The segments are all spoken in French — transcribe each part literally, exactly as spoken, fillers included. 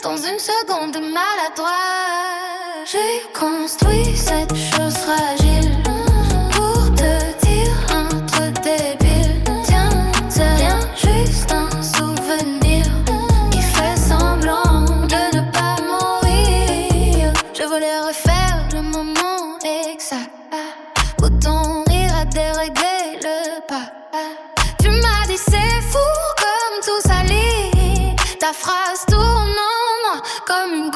dans une seconde de maladroit. J'ai construit cette chose fragile pour te dire un truc débile. Tiens, c'est rien, juste un souvenir qui fait semblant de ne pas mourir. Je voulais refaire le moment exact où ton rire a dérégler le pas. Tu m'as dit c'est fou comme tout s'allie. Ta phrase tourne en moi comme une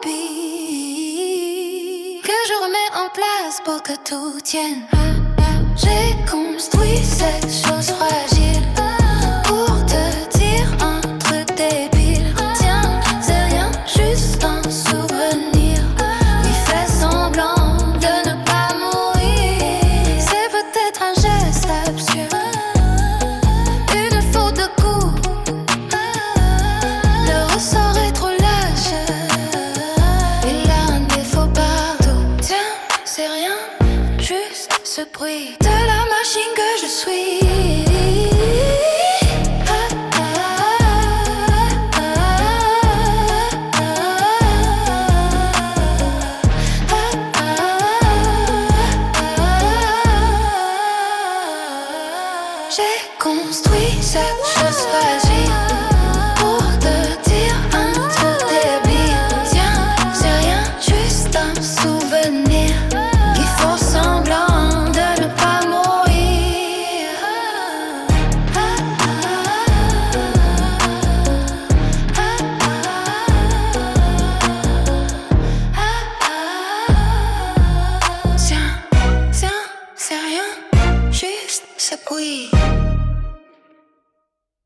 goupille que je remets en place pour que tout tienne. J'ai construit cette chose fragile